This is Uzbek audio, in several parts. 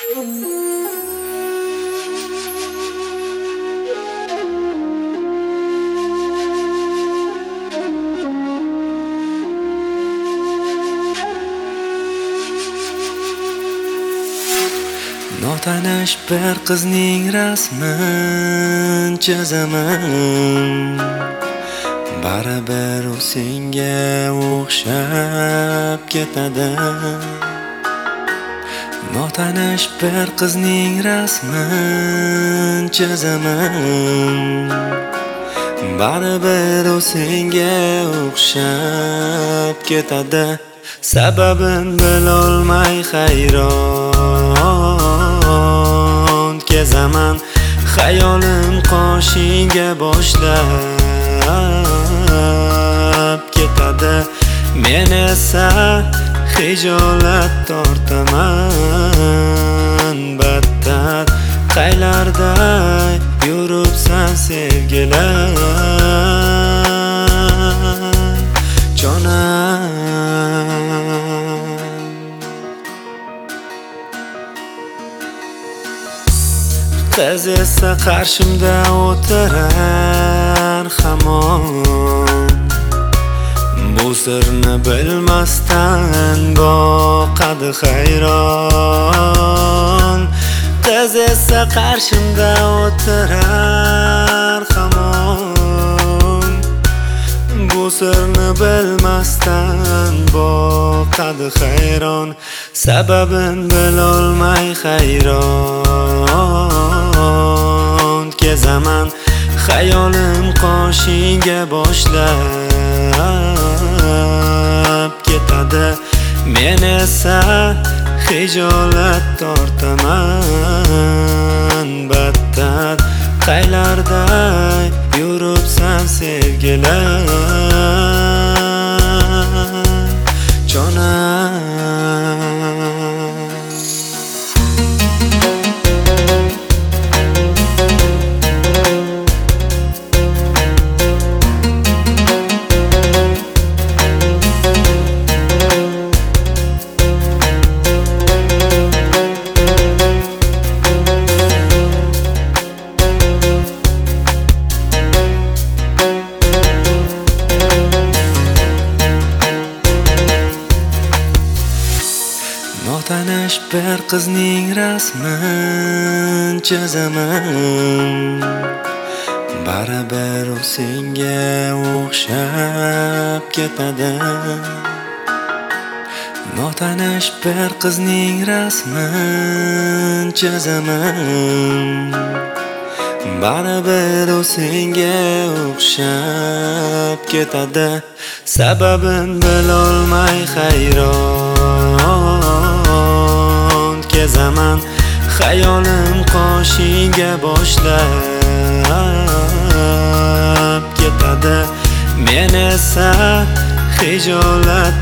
Notanish bir qizning rasmin chizaman, baribir u senga o'xshab ketadi. Notanish bir qizning rasmin chizaman, baribir u senga o'xshab ketadi. Sababin bilolmay hayron kezaman, xayolim qoshingga boshlab ketadi. Men esa hijolat tortaman battar. Qaylarda yuribsan sevgilar, jonim. Qiz esa qarshimda o'tirar hamon, bu sirni bilmasdan boqadi hayron. Qiz esa qarshimda o'tirar hamon, bu sirni bilmasdan boqadi hayron. Sababin bilolmay hayron kezaman, xayolim qoshingga boshlab ketadi. Men esa hijolat tortaman battar. Qaylarda yuribsan sevgilar, jonim. Notanish bir qizning rasmin chizaman, baribir u senga o'xshab ketadi. Notanish bir qizning rasmin chizaman, baribir u senga o'xshab ketadi. Sababin bilolmay hayron kezaman, xayolim qoshingga boshlab ketadi. Men esa hijolat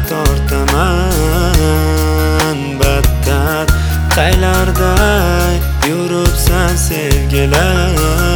tortaman battar. Qaylarda yuribsan sevgilar,